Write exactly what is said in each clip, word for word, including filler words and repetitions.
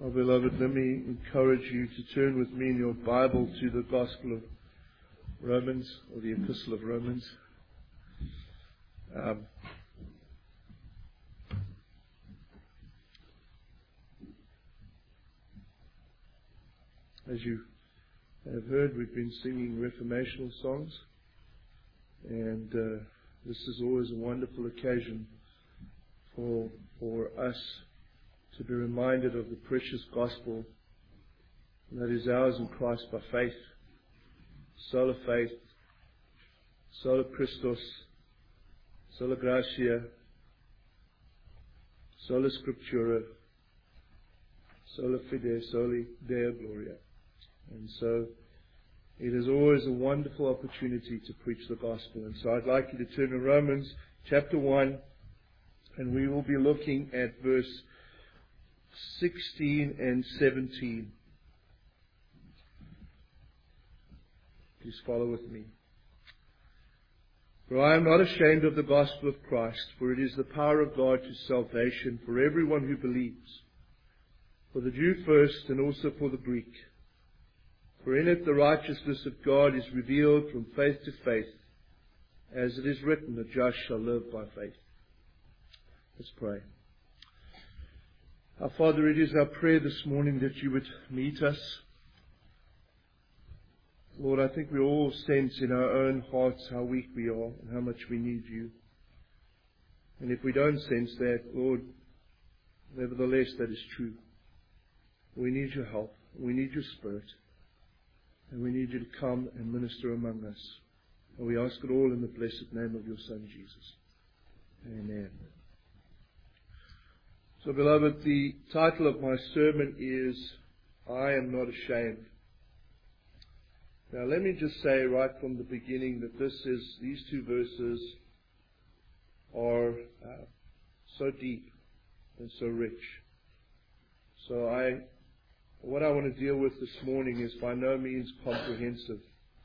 Oh, beloved, let me encourage you to turn with me in your Bible to the Gospel of Romans, or the Epistle of Romans. Um, as you have heard, we've been singing reformational songs, and uh, this is always a wonderful occasion for for us to be reminded of the precious gospel that is ours in Christ by faith. Sola faith, sola Christos, sola gratia, sola scriptura, sola fide, soli Deo gloria. And so it is always a wonderful opportunity to preach the gospel. And so I'd like you to turn to Romans chapter one, and we will be looking at verse sixteen and seventeen. Please follow with me. For I am not ashamed of the gospel of Christ, for it is the power of God to salvation for everyone who believes, for the Jew first and also for the Greek. For in it the righteousness of God is revealed from faith to faith, as it is written, the just shall live by faith. Let's pray. Our Father, it is our prayer this morning that you would meet us. Lord, I think we all sense in our own hearts how weak we are and how much we need you. And if we don't sense that, Lord, nevertheless that is true. We need your help. We need your Spirit. And we need you to come and minister among us. And we ask it all in the blessed name of your Son, Jesus. Amen. So, beloved, the title of my sermon is, I am not ashamed. Now, let me just say right from the beginning that this is, these two verses are uh, so deep and so rich. So I, what I want to deal with this morning is by no means comprehensive.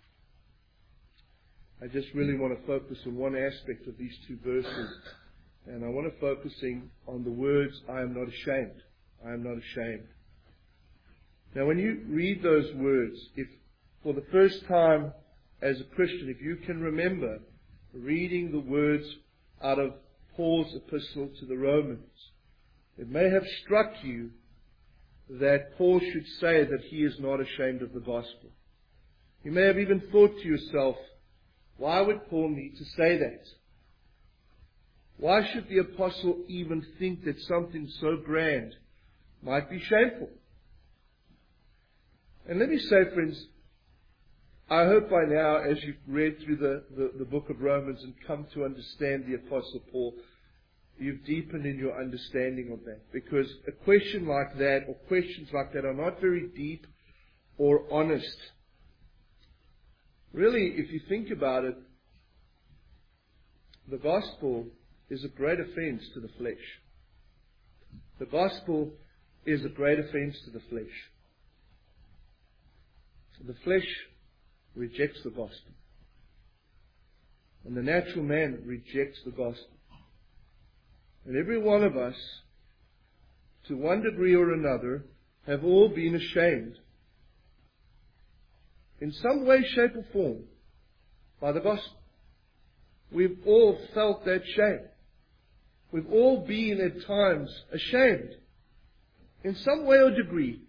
I just really want to focus on one aspect of these two verses. And I want to focusing on the words, I am not ashamed. I am not ashamed. Now, when you read those words, if for the first time as a Christian, if you can remember reading the words out of Paul's epistle to the Romans, it may have struck you that Paul should say that he is not ashamed of the gospel. You may have even thought to yourself, why would Paul need to say that? Why should the apostle even think that something so grand might be shameful? And let me say, friends, I hope by now, as you've read through the, the, the book of Romans and come to understand the apostle Paul, you've deepened in your understanding of that. Because a question like that, or questions like that, are not very deep or honest. Really, if you think about it, the gospel is a great offense to the flesh. The gospel is a great offense to the flesh. The flesh rejects the gospel. And the natural man rejects the gospel. And every one of us, to one degree or another, have all been ashamed, in some way, shape or form, by the gospel. We've all felt that shame. We've all been at times ashamed, in some way or degree,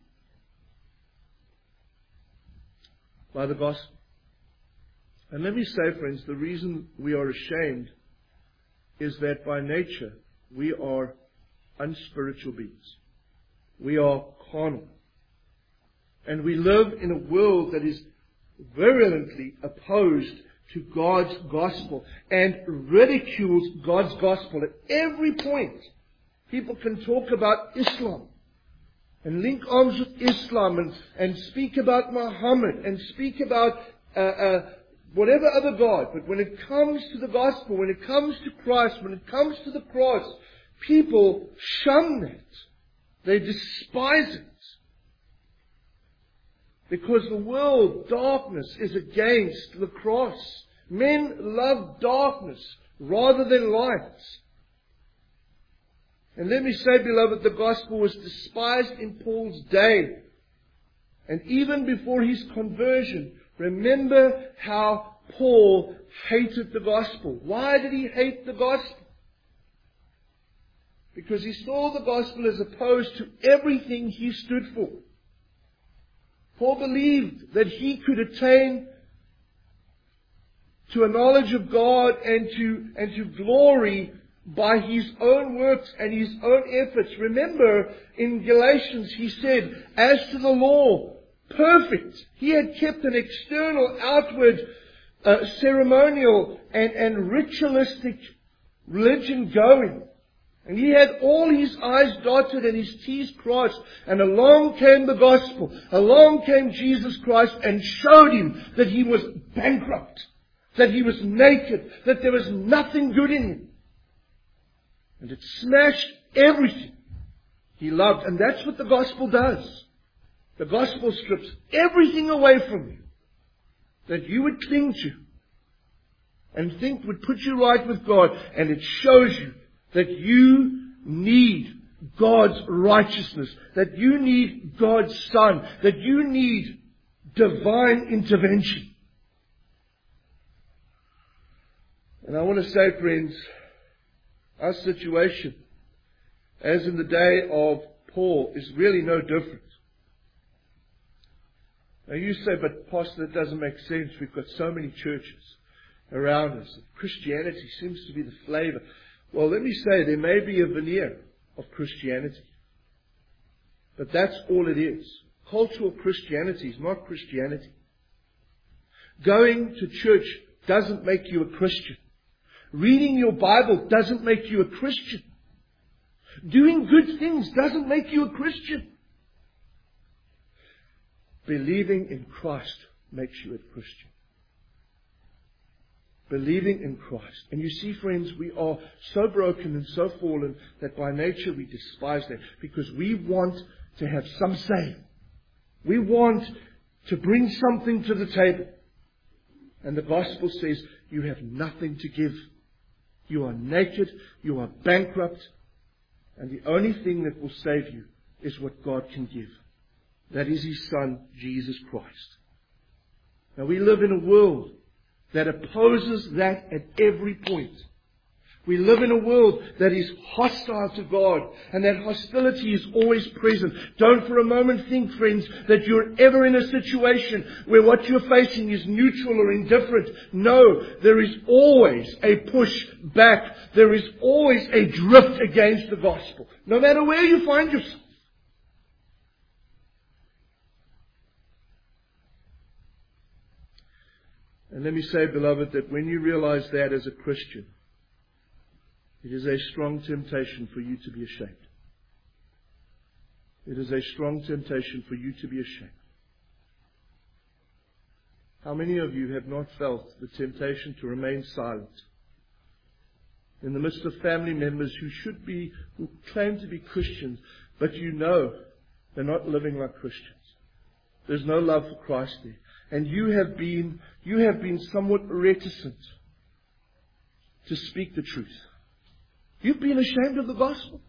by the gospel. And let me say, friends, the reason we are ashamed is that by nature we are unspiritual beings. We are carnal. And we live in a world that is virulently opposed to God's gospel and ridicules God's gospel at every point. People can talk about Islam and link arms with Islam and, and speak about Muhammad and speak about uh, uh, whatever other God. But when it comes to the gospel, when it comes to Christ, when it comes to the cross, people shun that. They despise it. Because the world, darkness, is against the cross. Men love darkness rather than light. And let me say, beloved, the gospel was despised in Paul's day. And even before his conversion, remember how Paul hated the gospel. Why did he hate the gospel? Because he saw the gospel as opposed to everything he stood for. Paul believed that he could attain to a knowledge of God and to, and to glory by his own works and his own efforts. Remember, in Galatians he said, as to the law, perfect. He had kept an external, outward, uh, ceremonial and, and ritualistic religion going. And he had all his I's dotted and his T's crossed. And along came the gospel. Along came Jesus Christ and showed him that he was bankrupt. That he was naked. That there was nothing good in him. And it smashed everything he loved. And that's what the gospel does. The gospel strips everything away from you that you would cling to and think would put you right with God. And it shows you that you need God's righteousness, that you need God's Son, that you need divine intervention. And I want to say, friends, our situation, as in the day of Paul, is really no different. Now you say, but Pastor, that doesn't make sense. We've got so many churches around us. Christianity seems to be the flavor. Well, let me say, there may be a veneer of Christianity. But that's all it is. Cultural Christianity is not Christianity. Going to church doesn't make you a Christian. Reading your Bible doesn't make you a Christian. Doing good things doesn't make you a Christian. Believing in Christ makes you a Christian. Believing in Christ. And you see, friends, we are so broken and so fallen that by nature we despise that because we want to have some say. We want to bring something to the table. And the gospel says you have nothing to give. You are naked. You are bankrupt. And the only thing that will save you is what God can give. That is His Son, Jesus Christ. Now we live in a world that opposes that at every point. We live in a world that is hostile to God, and that hostility is always present. Don't for a moment think, friends, that you're ever in a situation where what you're facing is neutral or indifferent. No, there is always a push back. There is always a drift against the gospel, no matter where you find yourself. And let me say, beloved, that when you realize that as a Christian, it is a strong temptation for you to be ashamed. It is a strong temptation for you to be ashamed. How many of you have not felt the temptation to remain silent in the midst of family members who should be, who claim to be Christians, but you know they're not living like Christians? There's no love for Christ there. And you have been, you have been somewhat reticent to speak the truth. You've been ashamed of the gospel.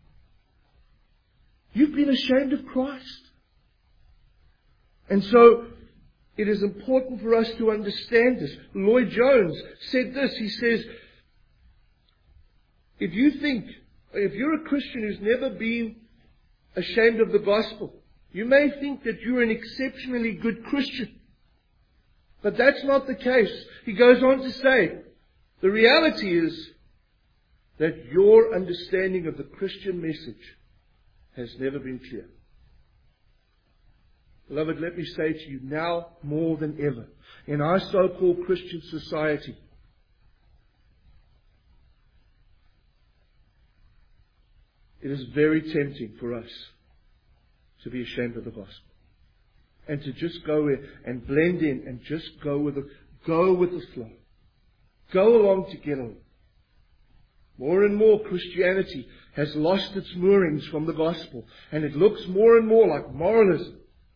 You've been ashamed of Christ. And so, it is important for us to understand this. Lloyd Jones said this. He says, if you think, if you're a Christian who's never been ashamed of the gospel, you may think that you're an exceptionally good Christian. But that's not the case. He goes on to say, the reality is that your understanding of the Christian message has never been clear. Beloved, let me say to you now more than ever, in our so-called Christian society, it is very tempting for us to be ashamed of the gospel. And to just go in and blend in and just go with the, go with the flow. Go along to get along. More and more Christianity has lost its moorings from the gospel. And it looks more and more like moralism.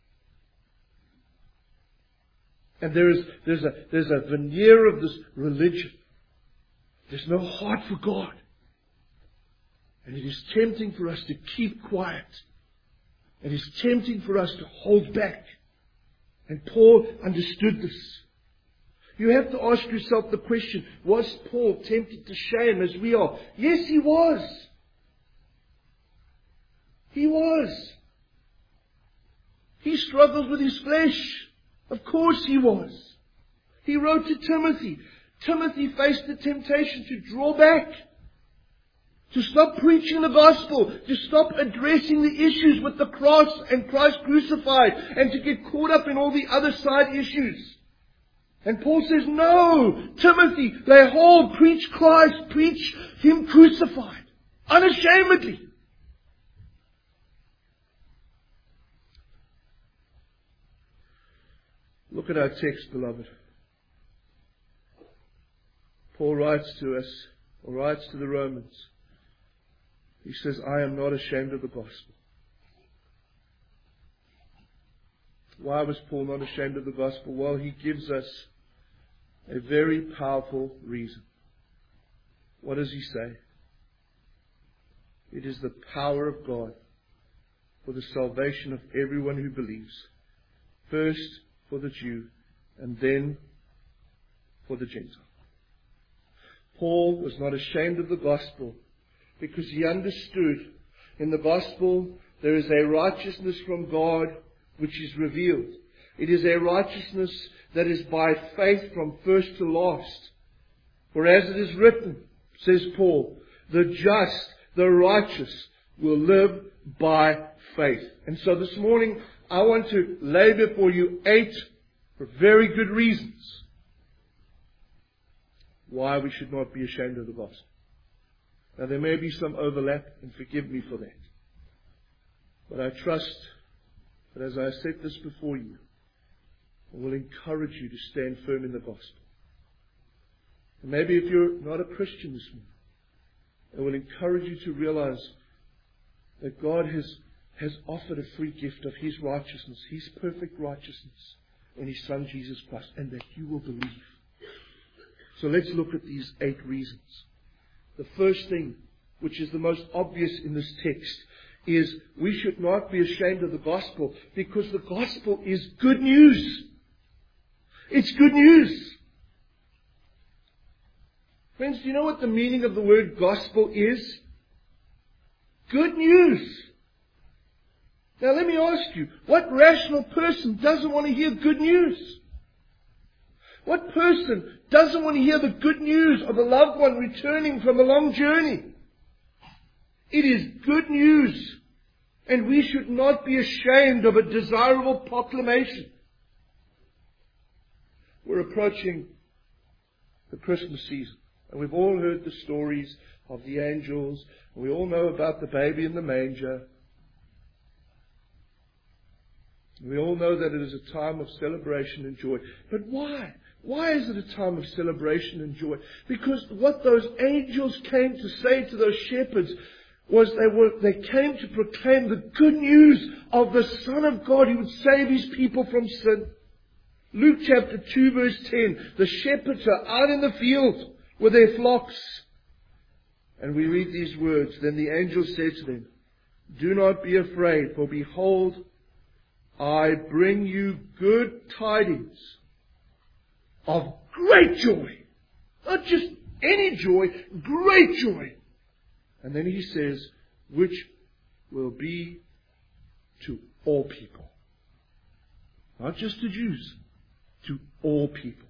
And there is, there's a, there's a veneer of this religion. There's no heart for God. And it is tempting for us to keep quiet. It is tempting for us to hold back. And Paul understood this. You have to ask yourself the question, was Paul tempted to shame as we are? Yes, he was. He was. He struggled with his flesh. Of course he was. He wrote to Timothy. Timothy faced the temptation to draw back. To stop preaching the gospel. To stop addressing the issues with the cross and Christ crucified. And to get caught up in all the other side issues. And Paul says, no, Timothy, lay hold, preach Christ, preach Him crucified. Unashamedly. Look at our text, beloved. Paul writes to us, or writes to the Romans. He says, I am not ashamed of the gospel. Why was Paul not ashamed of the gospel? Well, he gives us a very powerful reason. What does he say? It is the power of God for the salvation of everyone who believes. First for the Jew, and then for the Gentile. Paul was not ashamed of the gospel because he understood in the gospel there is a righteousness from God which is revealed. It is a righteousness that is by faith from first to last. For as it is written, says Paul, the just, the righteous will live by faith. And so this morning I want to lay before you eight for very good reasons why we should not be ashamed of the gospel. Now there may be some overlap, and forgive me for that. But I trust that as I set this before you, I will encourage you to stand firm in the gospel. And maybe if you're not a Christian this morning, I will encourage you to realize that God has, has offered a free gift of His righteousness, His perfect righteousness in His Son Jesus Christ, and that you will believe. So let's look at these eight reasons. The first thing, which is the most obvious in this text, is we should not be ashamed of the gospel because the gospel is good news. It's good news. Friends, do you know what the meaning of the word gospel is? Good news. Now let me ask you, what rational person doesn't want to hear good news? What person doesn't want to hear the good news of a loved one returning from a long journey? It is good news. And we should not be ashamed of a desirable proclamation. We're approaching the Christmas season. And we've all heard the stories of the angels. And we all know about the baby in the manger. We all know that it is a time of celebration and joy. But why? Why is it a time of celebration and joy? Because what those angels came to say to those shepherds was they were they came to proclaim the good news of the Son of God who would save His people from sin. Luke chapter two verse ten. The shepherds are out in the field with their flocks. And we read these words. Then the angel said to them, do not be afraid, for behold, I bring you good tidings of great joy. Not just any joy, great joy. And then he says, which will be to all people. Not just to Jews, to all people.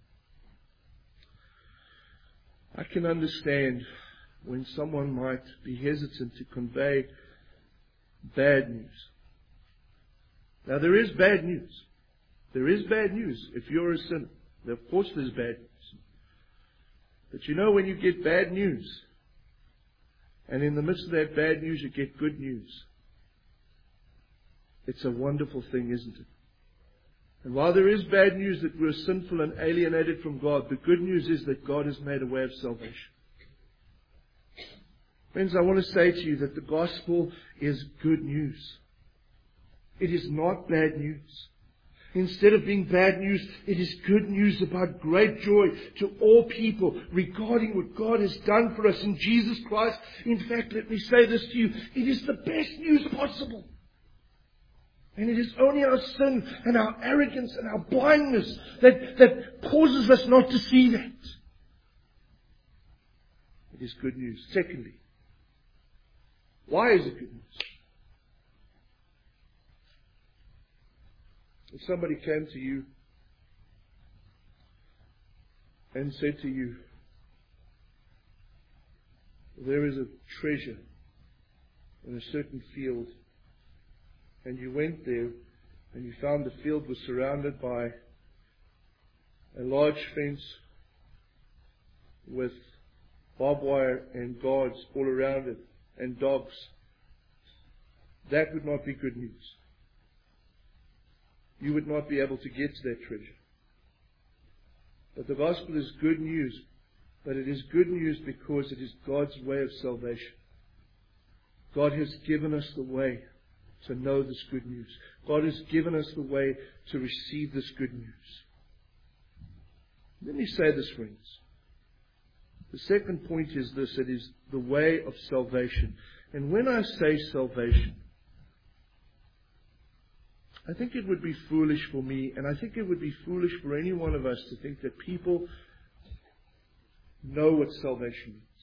I can understand when someone might be hesitant to convey bad news. Now there is bad news. There is bad news if you're a sinner. Of course there's bad news. But you know when you get bad news, and in the midst of that bad news you get good news, it's a wonderful thing, isn't it? And while there is bad news that we're sinful and alienated from God, the good news is that God has made a way of salvation. Friends, I want to say to you that the gospel is good news. It is not bad news. Instead of being bad news, it is good news about great joy to all people regarding what God has done for us in Jesus Christ. In fact, let me say this to you. It is the best news possible. And it is only our sin and our arrogance and our blindness that, that causes us not to see that. It is good news. Secondly, why is it good news? If somebody came to you and said to you, there is a treasure in a certain field, and you went there and you found the field was surrounded by a large fence with barbed wire and guards all around it and dogs, that would not be good news. You would not be able to get to that treasure. But the gospel is good news. But it is good news because it is God's way of salvation. God has given us the way to know this good news. God has given us the way to receive this good news. Let me say this, friends. The second point is this. It is the way of salvation. And when I say salvation, I think it would be foolish for me, and I think it would be foolish for any one of us to think that people know what salvation means.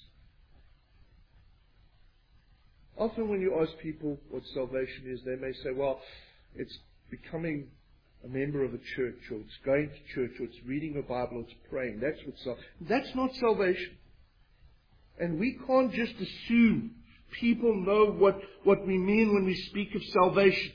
Often when you ask people what salvation is, they may say, well, it's becoming a member of a church, or it's going to church, or it's reading a Bible, or it's praying. That's what salvation is. That's not salvation. And we can't just assume people know what, what we mean when we speak of salvation.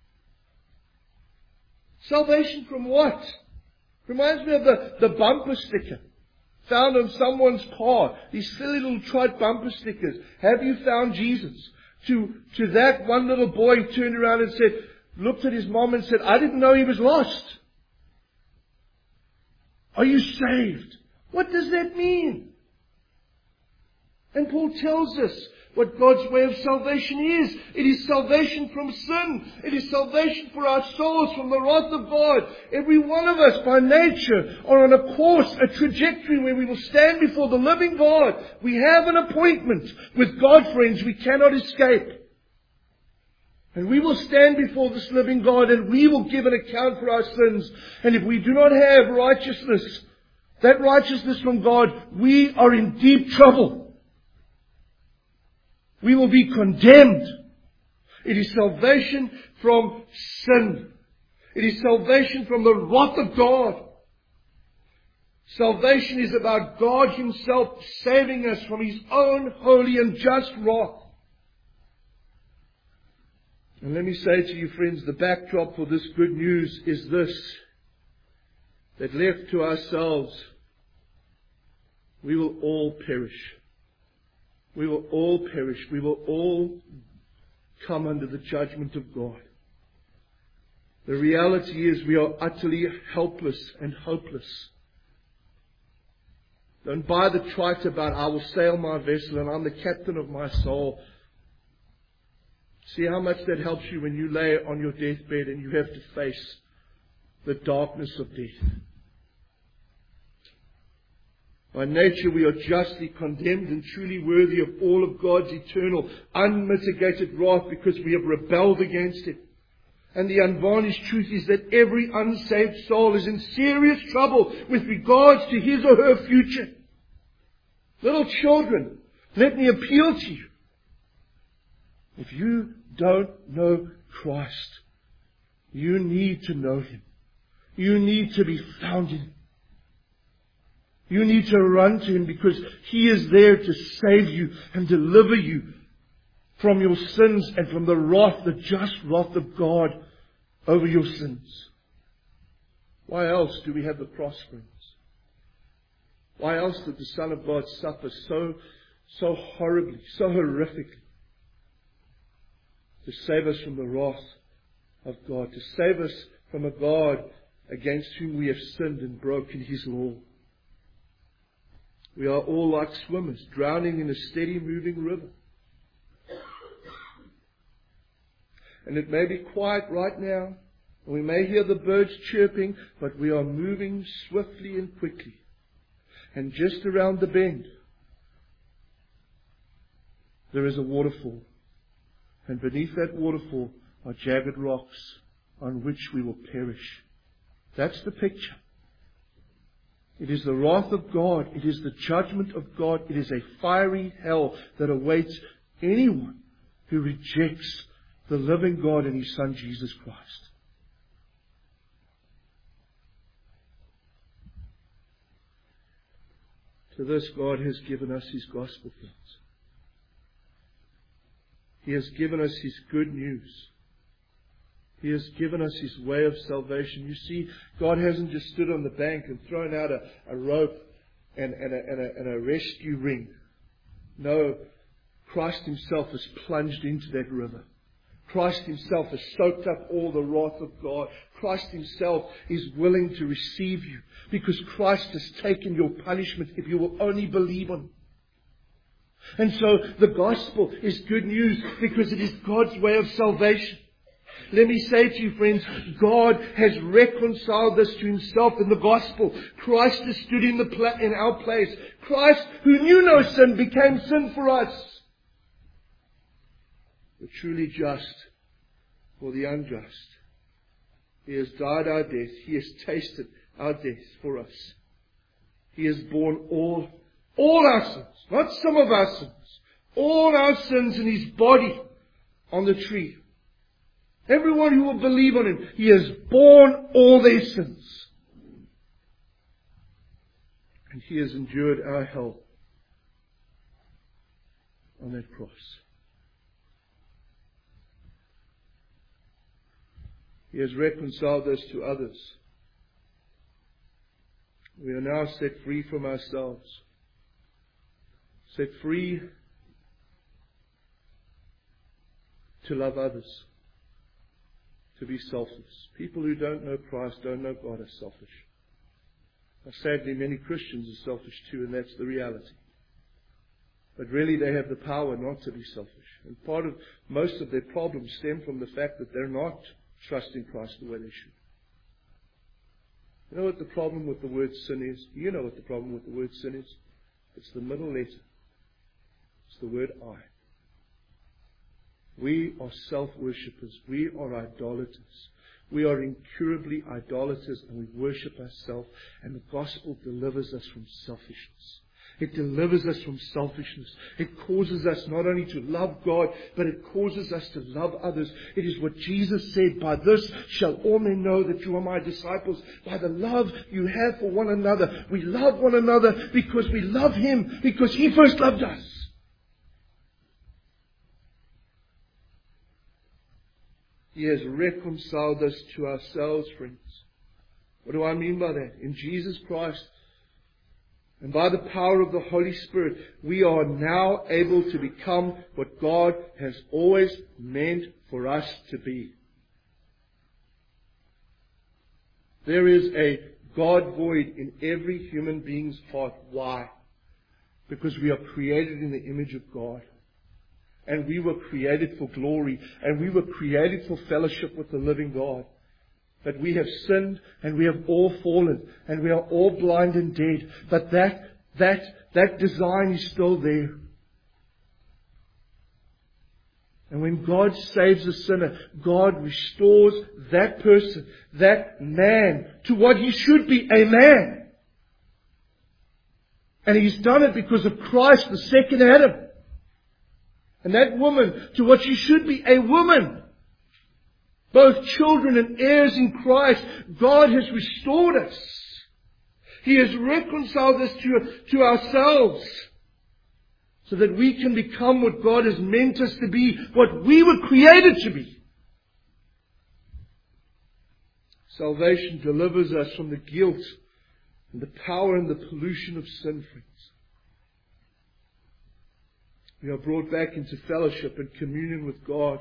Salvation from what? Reminds me of the, the bumper sticker found on someone's car. These silly little trite bumper stickers. Have you found Jesus? To, to that one little boy who turned around and said, looked at his mom and said, I didn't know he was lost. Are you saved? What does that mean? And Paul tells us what God's way of salvation is. It is salvation from sin. It is salvation for our souls from the wrath of God. Every one of us by nature are on a course, a trajectory where we will stand before the living God. We have an appointment with God, friends. We cannot escape. And we will stand before this living God and we will give an account for our sins. And if we do not have righteousness, that righteousness from God, we are in deep trouble. We will be condemned. It is salvation from sin. It is salvation from the wrath of God. Salvation is about God Himself saving us from His own holy and just wrath. And let me say to you, friends, the backdrop for this good news is this: that left to ourselves, we will all perish. We will all perish. We will all come under the judgment of God. The reality is we are utterly helpless and hopeless. Don't buy the trite about, I will sail my vessel and I'm the captain of my soul. See how much that helps you when you lay on your deathbed and you have to face the darkness of death. By nature we are justly condemned and truly worthy of all of God's eternal, unmitigated wrath because we have rebelled against Him. And the unvarnished truth is that every unsaved soul is in serious trouble with regards to his or her future. Little children, let me appeal to you. If you don't know Christ, you need to know Him. You need to be found in Him. You need to run to Him because He is there to save you and deliver you from your sins and from the wrath, the just wrath of God over your sins. Why else do we have the cross, friends? Why else did the Son of God suffer so, so horribly, so horrifically? To save us from the wrath of God, to save us from a God against whom we have sinned and broken His law. We are all like swimmers, drowning in a steady moving river. And it may be quiet right now, We may hear the birds chirping, but we are moving swiftly and quickly. And just around the bend, there is a waterfall. And beneath that waterfall are jagged rocks on which we will perish. That's the picture. It is the wrath of God. It is the judgment of God. It is a fiery hell that awaits anyone who rejects the living God and His Son Jesus Christ. To this, God has given us His gospel, friends. He has given us His good news. He has given us His way of salvation. You see, God hasn't just stood on the bank and thrown out a, a rope and, and, a, and, a, and a rescue ring. No, Christ Himself has plunged into that river. Christ Himself has soaked up all the wrath of God. Christ Himself is willing to receive you because Christ has taken your punishment if you will only believe on Him. And so the gospel is good news because it is God's way of salvation. Let me say to you, friends, God has reconciled us to Himself in the gospel. Christ has stood in, the pla- in our place. Christ, who knew no sin, became sin for us. The truly just for the unjust. He has died our death. He has tasted our death for us. He has borne all, all our sins, not some of our sins, all our sins in His body on the tree. Everyone who will believe on Him, He has borne all their sins. And He has endured our hell on that cross. He has reconciled us to others. We are now set free from ourselves. Set free to love others. To be selfless. People who don't know Christ, don't know God, are selfish. Now, sadly, many Christians are selfish too, and that's the reality. But really they have the power not to be selfish. And part of, most of their problems stem from the fact that they're not trusting Christ the way they should. You know what the problem with the word sin is? You know what the problem with the word sin is? It's the middle letter. It's the word I. We are self-worshippers. We are idolaters. We are incurably idolaters and we worship ourselves. And the gospel delivers us from selfishness. It delivers us from selfishness. It causes us not only to love God, but it causes us to love others. It is what Jesus said, by this shall all men know that you are my disciples, by the love you have for one another. We love one another because we love Him, because He first loved us. He has reconciled us to ourselves, friends. What do I mean by that? In Jesus Christ, and by the power of the Holy Spirit, we are now able to become what God has always meant for us to be. There is a God void in every human being's heart. Why? Because we are created in the image of God. And we were created for glory. And we were created for fellowship with the living God. But we have sinned and we have all fallen. And we are all blind and dead. But that, that, that design is still there. And when God saves a sinner, God restores that person, that man, to what he should be, a man. And He's done it because of Christ, the second Adam. And that woman, to what she should be, a woman. Both children and heirs in Christ. God has restored us. He has reconciled us to, to ourselves. So that we can become what God has meant us to be, what we were created to be. Salvation delivers us from the guilt and the power and the pollution of sin, friends. We are brought back into fellowship and communion with God.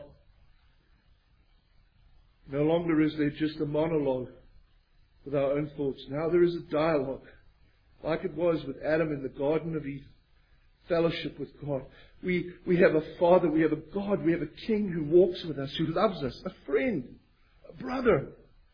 No longer is there just a monologue with our own thoughts. Now there is a dialogue, like it was with Adam in the Garden of Eden. Fellowship with God. We, we have a Father, we have a God, we have a King who walks with us, who loves us, a friend, a brother,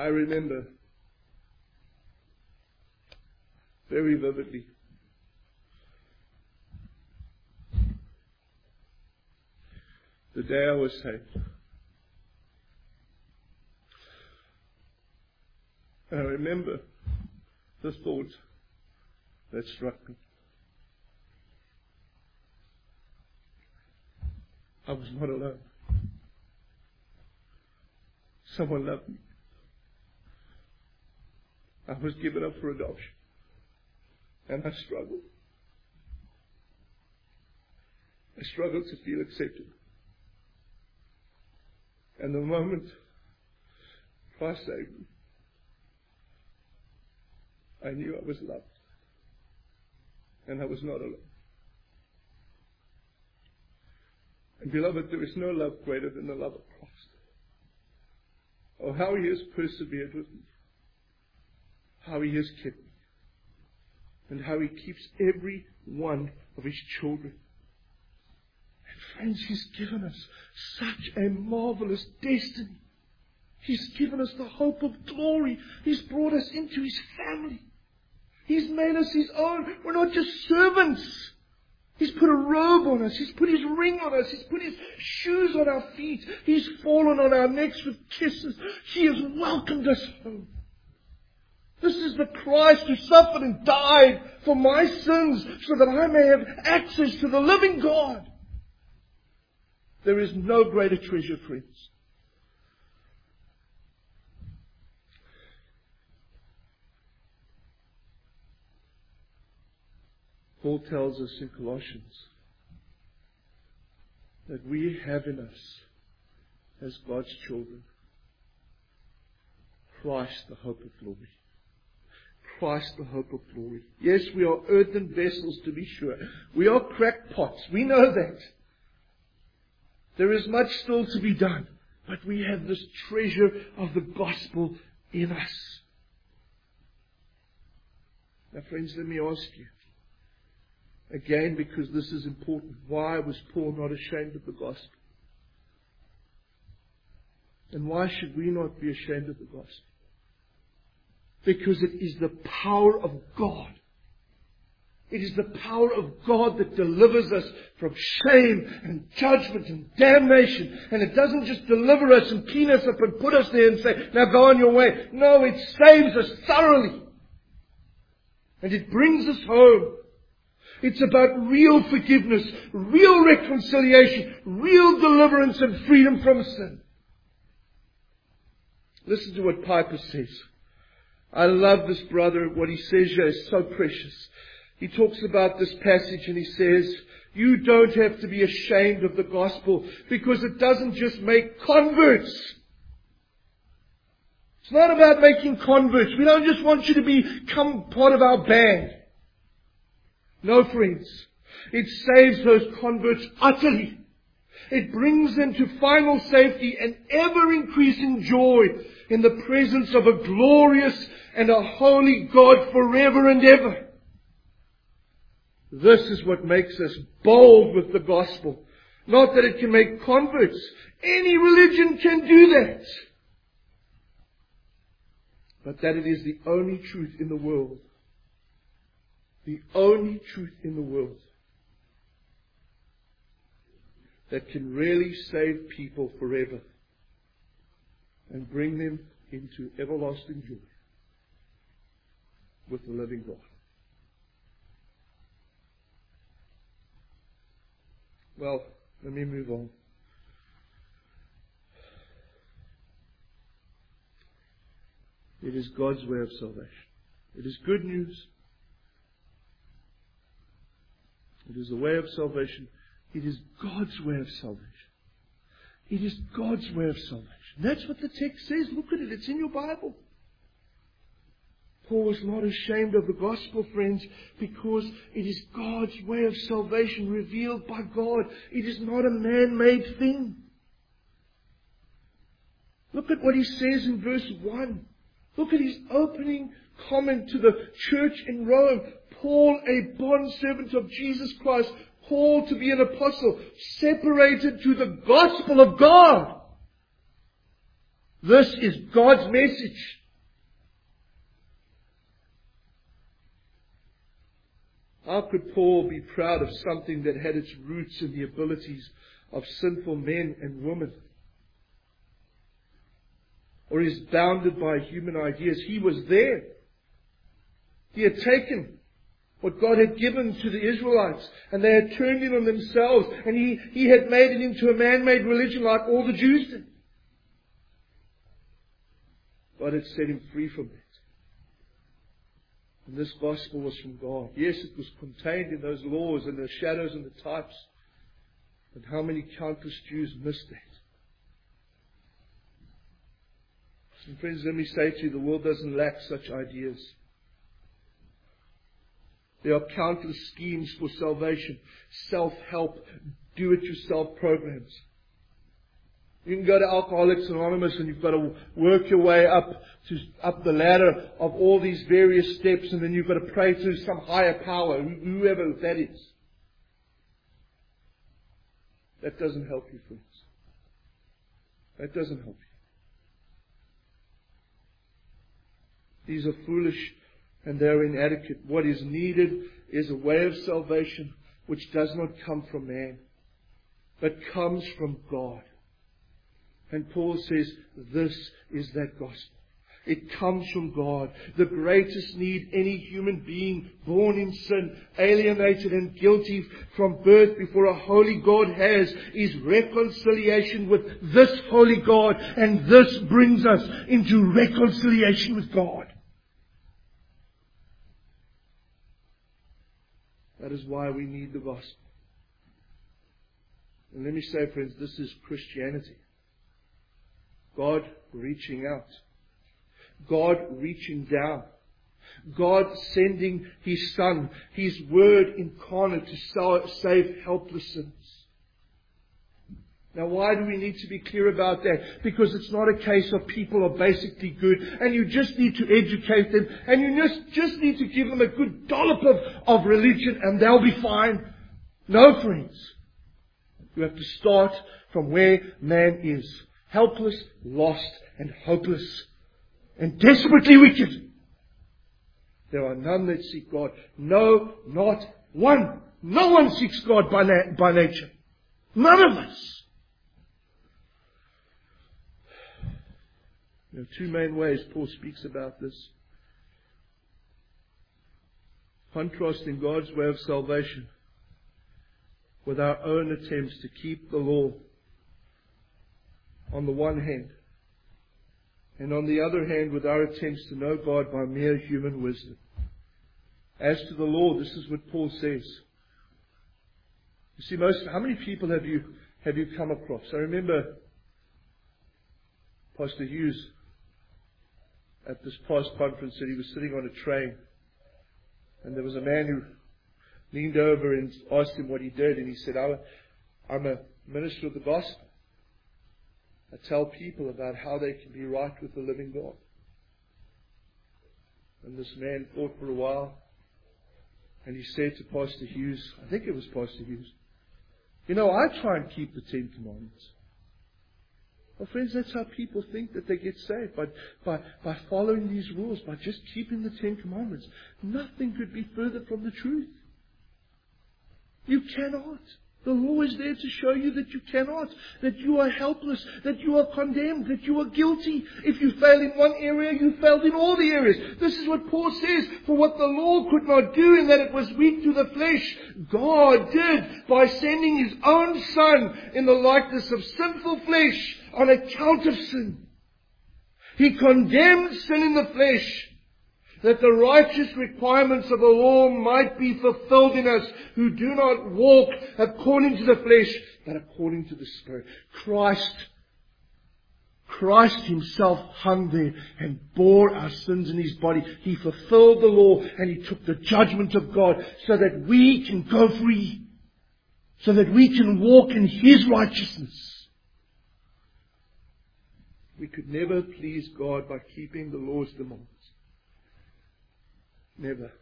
I remember very vividly the day I was saved. I remember the thought that struck me. I was not alone. Someone loved me. I was given up for adoption. And I struggled. I struggled to feel accepted. And the moment Christ saved me, I knew I was loved. And I was not alone. And beloved, there is no love greater than the love of Christ. Oh, how He has persevered with me. How He has kept me. And how He keeps every one of His children. And friends, He's given us such a marvelous destiny. He's given us the hope of glory. He's brought us into His family. He's made us His own. We're not just servants. He's put a robe on us. He's put His ring on us. He's put His shoes on our feet. He's fallen on our necks with kisses. He has welcomed us home. This is the Christ who suffered and died for my sins so that I may have access to the living God. There is no greater treasure, friends. Paul tells us in Colossians that we have in us, as God's children, Christ the hope of glory. Christ the hope of glory. Yes, we are earthen vessels, to be sure. We are crackpots. We know that. There is much still to be done. But we have this treasure of the gospel in us. Now, friends, let me ask you, again, because this is important, why was Paul not ashamed of the gospel? And why should we not be ashamed of the gospel? Because it is the power of God. It is the power of God that delivers us from shame and judgment and damnation. And it doesn't just deliver us and clean us up and put us there and say, now go on your way. No, it saves us thoroughly. And it brings us home. It's about real forgiveness, real reconciliation, real deliverance and freedom from sin. Listen to what Piper says. I love this brother. What he says here is so precious. He talks about this passage and he says, you don't have to be ashamed of the gospel because it doesn't just make converts. It's not about making converts. We don't just want you to become part of our band. No, friends. It saves those converts utterly. It brings them to final safety and ever-increasing joy in the presence of a glorious and a holy God forever and ever. This is what makes us bold with the gospel. Not that it can make converts. Any religion can do that. But that it is the only truth in the world. The only truth in the world that can really save people forever and bring them into everlasting joy with the living God. Well, let me move on. It is God's way of salvation. It is good news. It is a way of salvation. It is God's way of salvation. It is God's way of salvation. That's what the text says. Look at it. It's in your Bible. Paul was not ashamed of the gospel, friends, because it is God's way of salvation revealed by God. It is not a man-made thing. Look at what he says in verse one. Look at his opening comment to the church in Rome. Paul, a bondservant of Jesus Christ, called to be an apostle, separated to the gospel of God. This is God's message. How could Paul be proud of something that had its roots in the abilities of sinful men and women? Or is bounded by human ideas? He was there. He had taken what God had given to the Israelites, and they had turned in on themselves, and he, he had made it into a man-made religion like all the Jews did. God had set him free from it. And this gospel was from God. Yes, it was contained in those laws and the shadows and the types. But how many countless Jews missed that? And friends, let me say to you, the world doesn't lack such ideas. There are countless schemes for salvation, self-help, do-it-yourself programs. You can go to Alcoholics Anonymous and you've got to work your way up to up the ladder of all these various steps, and then you've got to pray to some higher power, whoever that is. That doesn't help you, friends. That doesn't help you. These are foolish and they are inadequate. What is needed is a way of salvation which does not come from man, but comes from God. And Paul says, this is that gospel. It comes from God. The greatest need any human being born in sin, alienated and guilty from birth before a holy God has, is reconciliation with this holy God. And this brings us into reconciliation with God. That is why we need the gospel. And let me say, friends, this is Christianity. God reaching out. God reaching down. God sending His Son, His Word incarnate to save helpless sinners. Now, why do we need to be clear about that? Because it's not a case of people are basically good and you just need to educate them and you just, just need to give them a good dollop of, of religion and they'll be fine. No, friends. You have to start from where man is. Helpless, lost, and hopeless, and desperately wicked. There are none that seek God. No, not one. No one seeks God by, na- by nature. None of us. There are two main ways Paul speaks about this. Contrasting God's way of salvation with our own attempts to keep the law on the one hand, and on the other hand with our attempts to know God by mere human wisdom. As to the law, this is what Paul says. You see, most, how many people have you, have you come across? I remember Pastor Hughes at this past conference said he was sitting on a train and there was a man who leaned over and asked him what he did, and he said, I'm a minister of the gospel. I tell people about how they can be right with the living God. And this man thought for a while, and he said to Pastor Hughes, I think it was Pastor Hughes, you know, I try and keep the Ten Commandments. Well, friends, that's how people think that they get saved, by, by, by following these rules, by just keeping the Ten Commandments. Nothing could be further from the truth. You cannot. The law is there to show you that you cannot, that you are helpless, that you are condemned, that you are guilty. If you fail in one area, you failed in all the areas. This is what Paul says. For what the law could not do, in that it was weak to the flesh, God did by sending His own Son in the likeness of sinful flesh on account of sin. He condemned sin in the flesh, that the righteous requirements of the law might be fulfilled in us, who do not walk according to the flesh, but according to the Spirit. Christ, Christ Himself hung there and bore our sins in His body. He fulfilled the law and He took the judgment of God so that we can go free, so that we can walk in His righteousness. We could never please God by keeping the law's demands. Never.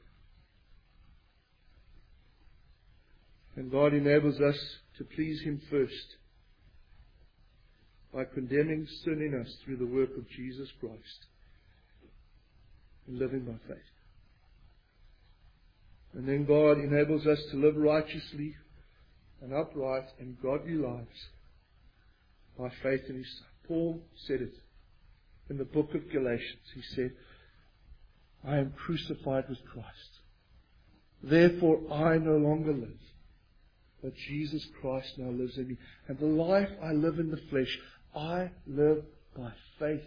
And God enables us to please Him first by condemning sin in us through the work of Jesus Christ and living by faith. And then God enables us to live righteously and upright and godly lives by faith in His Son. Paul said it in the book of Galatians. He said, I am crucified with Christ. Therefore I no longer live, but Jesus Christ now lives in me. And the life I live in the flesh, I live by faith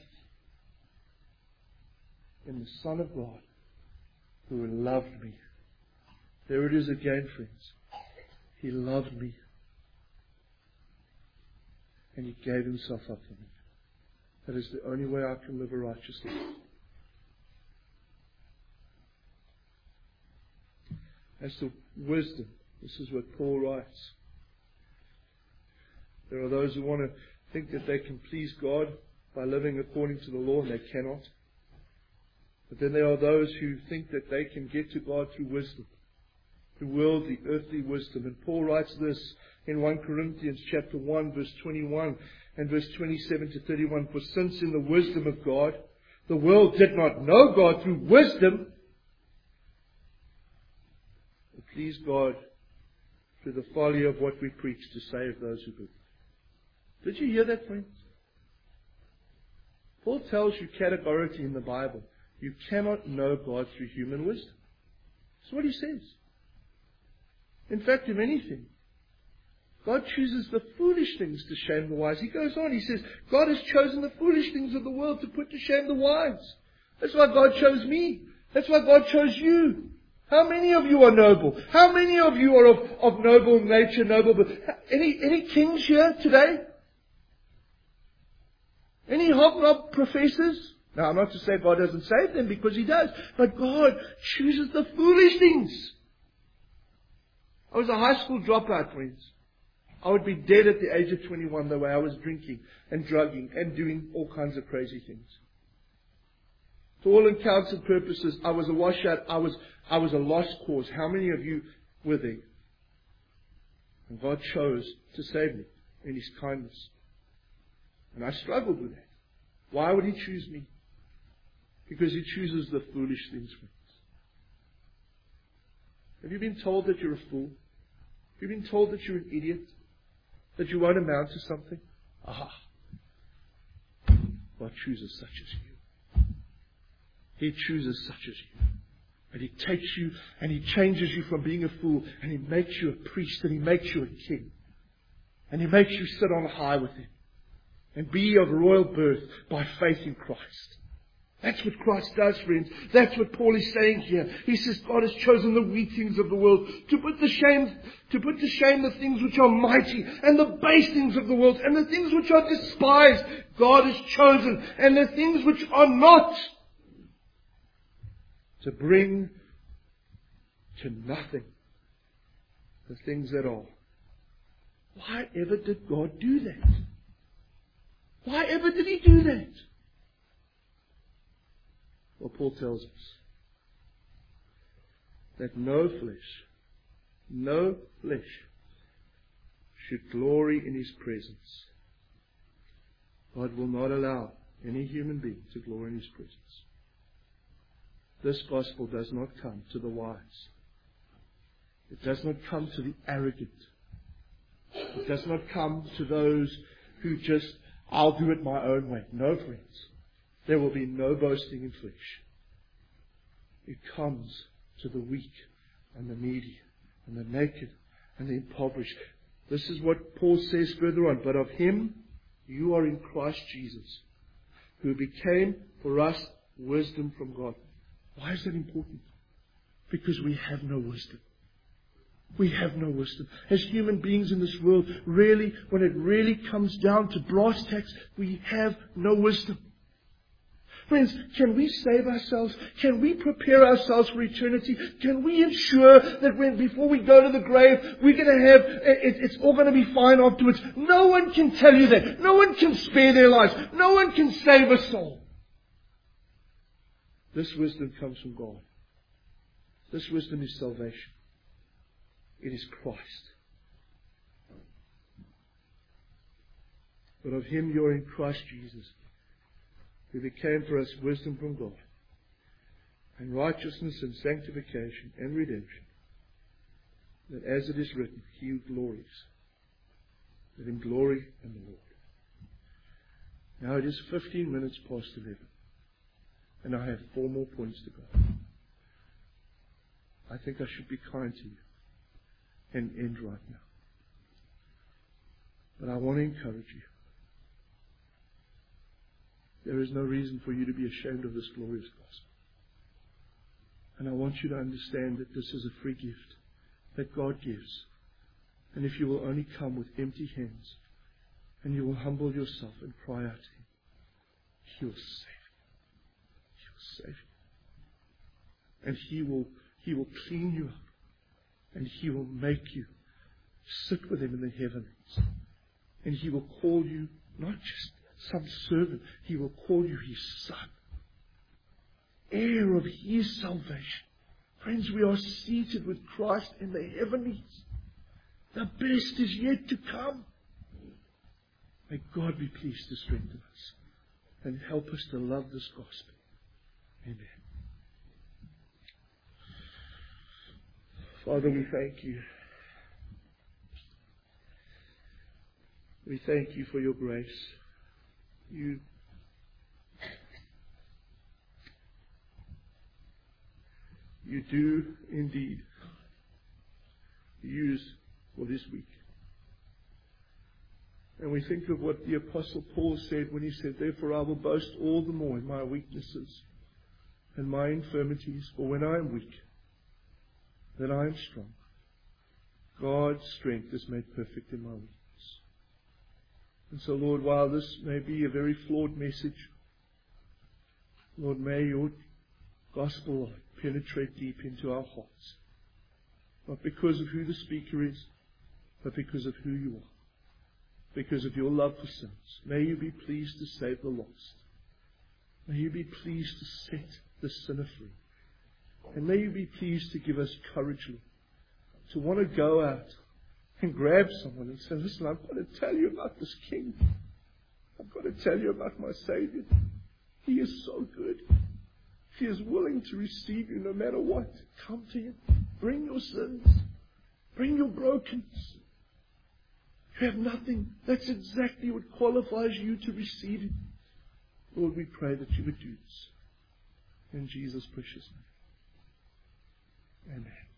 in the Son of God who loved me. There it is again, friends. He loved me. And He gave Himself up for me. That is the only way I can live a righteous life. As to wisdom, this is what Paul writes. There are those who want to think that they can please God by living according to the law, and they cannot. But then there are those who think that they can get to God through wisdom, through worldly, earthly wisdom. And Paul writes this in First Corinthians chapter one, verse twenty-one and verse twenty-seven to thirty-one. For since in the wisdom of God, the world did not know God through wisdom, it pleased God through the folly of what we preach to save those who believe. Did you hear that, friends? Paul tells you categorically in the Bible, you cannot know God through human wisdom. That's what he says. In fact, if anything, God chooses the foolish things to shame the wise. He goes on, he says, God has chosen the foolish things of the world to put to shame the wise. That's why God chose me. That's why God chose you. How many of you are noble? How many of you are of, of noble nature, noble? But any, any kings here today? Any hobnob professors? Now, I'm not to say God doesn't save them, because He does. But God chooses the foolish things. I was a high school dropout, friends. I would be dead at the age of twenty-one the way I was drinking and drugging and doing all kinds of crazy things. To all intents and purposes, I was a washout. I was, I was a lost cause. How many of you were there? And God chose to save me in His kindness. And I struggled with that. Why would He choose me? Because He chooses the foolish things, friends. Have you been told that you're a fool? Have you been told that you're an idiot? That you won't amount to something? Aha. God chooses such as you. He chooses such as you. And He takes you and He changes you from being a fool, and He makes you a priest, and He makes you a king. And He makes you sit on high with Him and be of royal birth by faith in Christ. That's what Christ does, friends. That's what Paul is saying here. He says God has chosen the weak things of the world to put to shame, to put to shame the things which are mighty, and the base things of the world, and the things which are despised. God has chosen, and the things which are not, to bring to nothing the things that are. Why ever did God do that? Why ever did He do that? Well, Paul tells us that no flesh, no flesh should glory in His presence. God will not allow any human being to glory in His presence. This gospel does not come to the wise. It does not come to the arrogant. It does not come to those who just, I'll do it my own way. No, friends. There will be no boasting in flesh. It comes to the weak and the needy and the naked and the impoverished. This is what Paul says further on. But of Him you are in Christ Jesus, who became for us wisdom from God. Why is that important? Because we have no wisdom. We have no wisdom. As human beings in this world, really, when it really comes down to brass tacks, we have no wisdom. Friends, can we save ourselves? Can we prepare ourselves for eternity? Can we ensure that when before we go to the grave, we're going to have, it, it's all going to be fine afterwards? No one can tell you that. No one can spare their lives. No one can save a soul. This wisdom comes from God. This wisdom is salvation. It is Christ. but of Him you are in Christ Jesus, who became for us wisdom from God, and righteousness and sanctification and redemption, that as it is written, He who glories, let him glory in the Lord. Now it is fifteen minutes past eleven, and I have four more points to go. I think I should be kind to you and end right now. But I want to encourage you. There is no reason for you to be ashamed of this glorious gospel. And I want you to understand that this is a free gift that God gives. And if you will only come with empty hands and you will humble yourself and cry out to Him, He will save you. He will save you. And He will, He will clean you up. And He will make you sit with Him in the heavens. And He will call you not just some servant. He will call you His son. Heir of His salvation. Friends, we are seated with Christ in the heavenlies. The best is yet to come. May God be pleased to strengthen us and help us to love this gospel. Amen. Father, we thank you. We thank you for your grace. You You do indeed use for this week. And we think of what the Apostle Paul said when he said, therefore I will boast all the more in my weaknesses and my infirmities, for when I am weak, then I am strong. God's strength is made perfect in my weakness. And so, Lord, while this may be a very flawed message, Lord, may your gospel light penetrate deep into our hearts. Not because of who the speaker is, but because of who you are. Because of your love for sinners. May you be pleased to save the lost. May you be pleased to set the sinner free. And may you be pleased to give us courage, Lord, to want to go out and grab someone and say, listen, I've got to tell you about this King. I've got to tell you about my Savior. He is so good. He is willing to receive you no matter what. Come to Him. Bring your sins. Bring your brokenness. You have nothing. That's exactly what qualifies you to receive Him. Lord, we pray that you would do this. In Jesus' precious name. Amen.